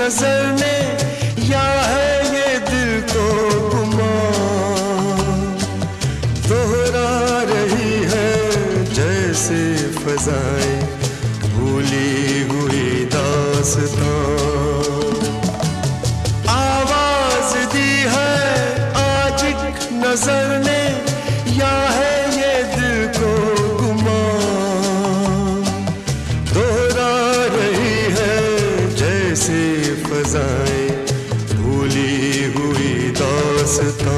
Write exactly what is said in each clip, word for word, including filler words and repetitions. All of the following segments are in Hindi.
नजर ने या है ये दिल को गुमा, दोहरा रही है जैसे फजाएं भूली हुई दास्तां। आवाज दी है आज एक नजर ने या है ये दिल को गुमा, दोहरा रही है जैसे फजाएं भूली हुई दास्तां।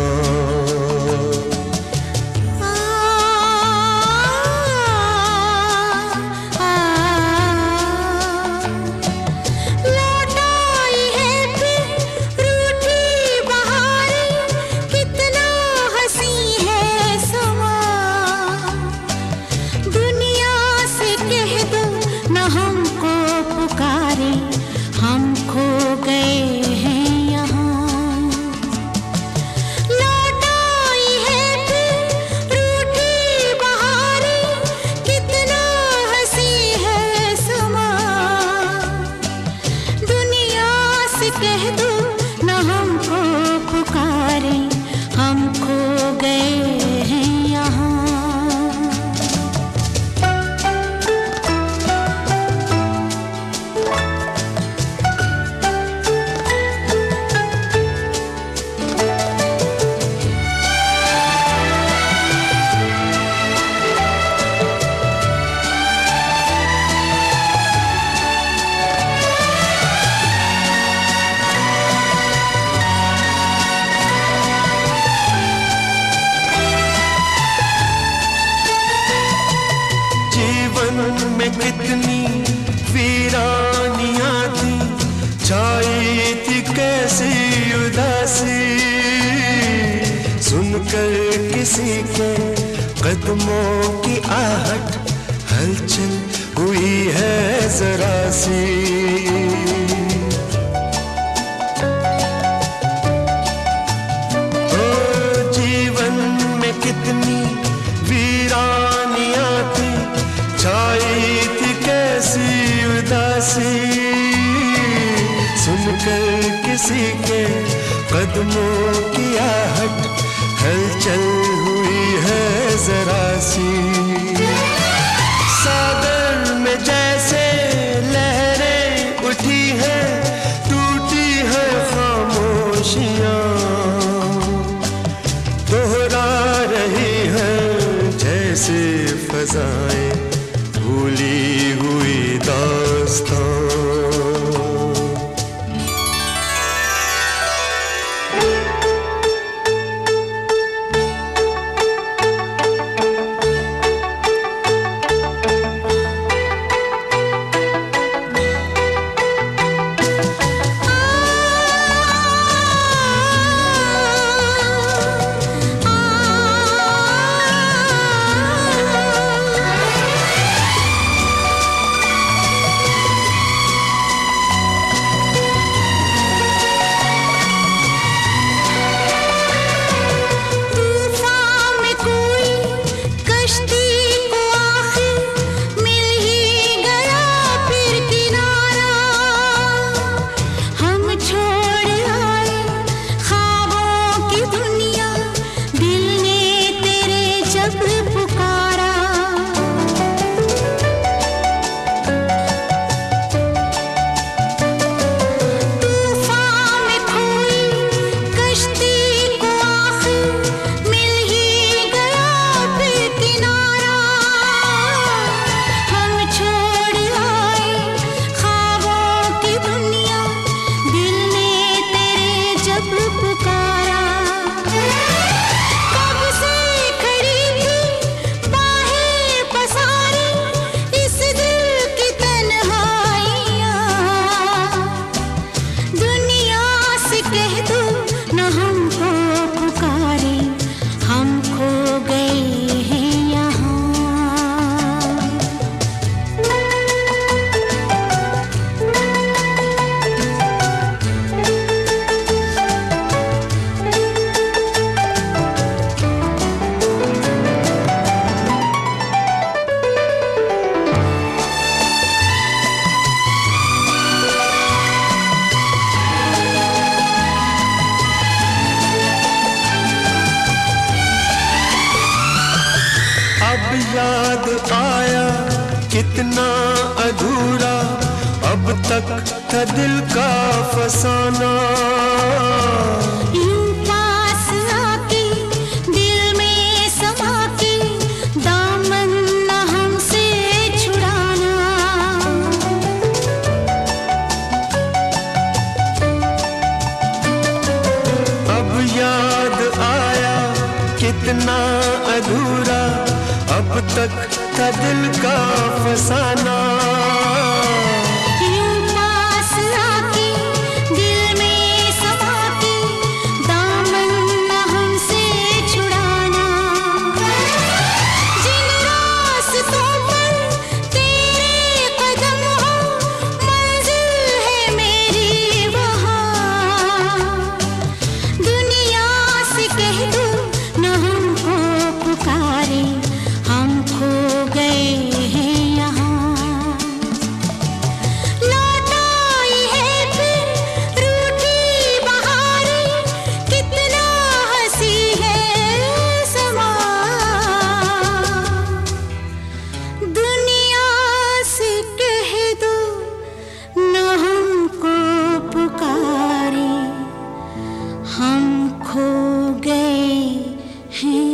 में कितनी वीरानियां थी, छाई थी कैसी उदासी, सुनकर किसी के कदमों की आहट हलचल हुई है जरा सी। ओ जीवन में कितनी वीरानियां थी, छाई थी कैसी उदासी, सुनकर किसी के कदमों की आहट हलचल हुई है जरा सी। सागर में जैसे लहरें उठी हैं, टूटी है खामोशियां, दोहरा रही है जैसे फजाएं भूली हुई दास्तां। याद आया कितना अधूरा अब तक था दिल का फसाना। यूं पास आके दिल में समा के दामन न हमसे छुड़ाना। अब याद आया कितना अधूरा अब तक था दिल का फसाना। यूं पास आके दिल में समा के दामन न हमसे छुड़ाना। जिन रास्तों पर तेरे कदम हो मंजिल है मेरी वहाँ। दुनिया से कह दो न हमको पुकारे, हम खो गए हैं यहाँ। लौट आई है फिर रूठी बहारें, कितना हंसी है समा। दुनिया से कह दो न हमको पुकारे, हम खो गए हैं।